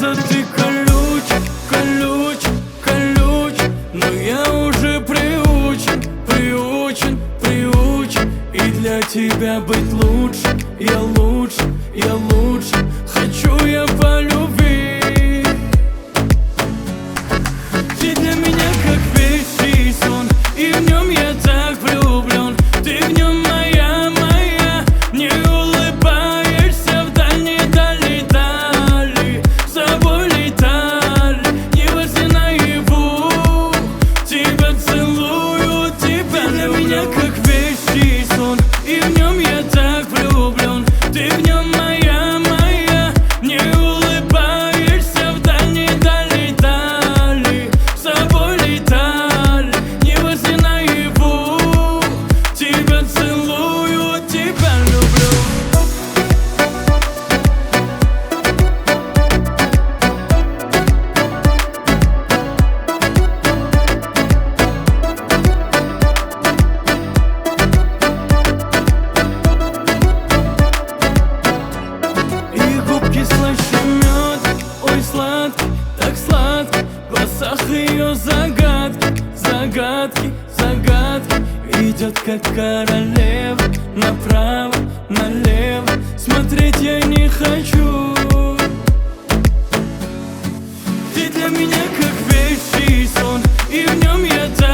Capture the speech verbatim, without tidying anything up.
кажется, ты колючий, колючий, колючий, но я уже приучен, приучен, приучен. И для тебя быть лучше, я лучше, я лучше. Хочу я по любви. Ты для меня как вещий сон, и в нем я так влюблен. Ты в нем моя, моя, не улыбаешься вдали, дали, дали. С собой летали, не во сне наяву. Тебя целую, тебя для меня как вещий сон, и в нем я так влюблен. Ты в нем моя, моя, не улыбаешься вдали, дали, дали. С собой летали, не во сне наяву. Тебя целую, тебя люблю. И губки слаще мед, ой, сладкий, так сладкий. В глазах ее загадки, загадки, загадки. Идет как королева, направо, налево. Смотреть я не хочу. Ты для меня как вещий сон, и в нем я так